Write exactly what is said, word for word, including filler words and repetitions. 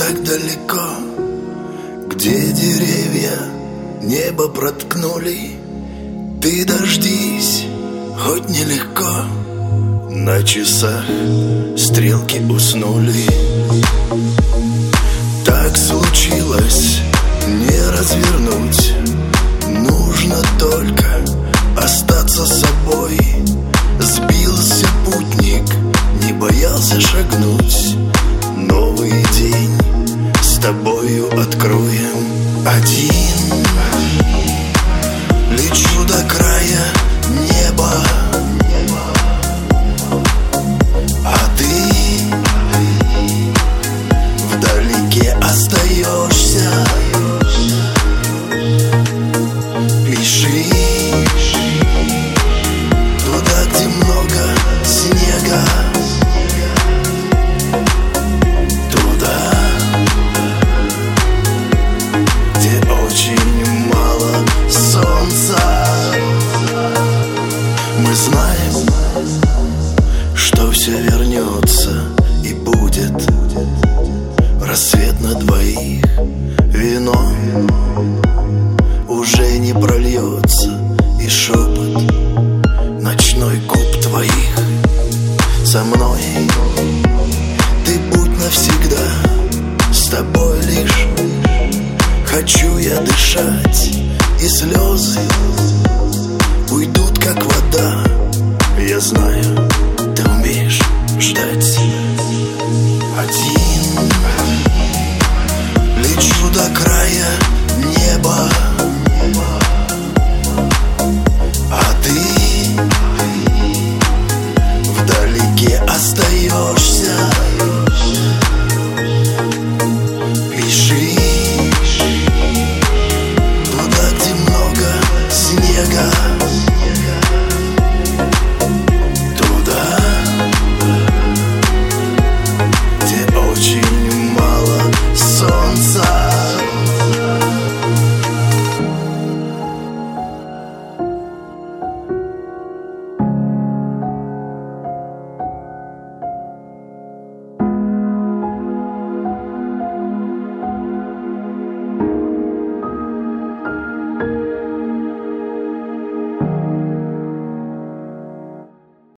так далеко, где деревья небо проткнули. Ты дождись, хоть нелегко, на часах стрелки уснули. Так случилось, не развернуть, нужно только остаться собой. Сбился путник, не боялся шагнуть. Новый день с тобою откроем один. Лечу до края неба, а ты вдалеке остаешься. Пиши туда, где много снега, туда, где очень мало солнца. Мы знаем, что все вернется и будет рассвет на двоих. Вино уже не прольется, и шепот ночной губ твоих. Со мной ты будь навсегда, с тобой лишь хочу я дышать. И слезы уйдут, как вода. Я знаю, ты умеешь ждать.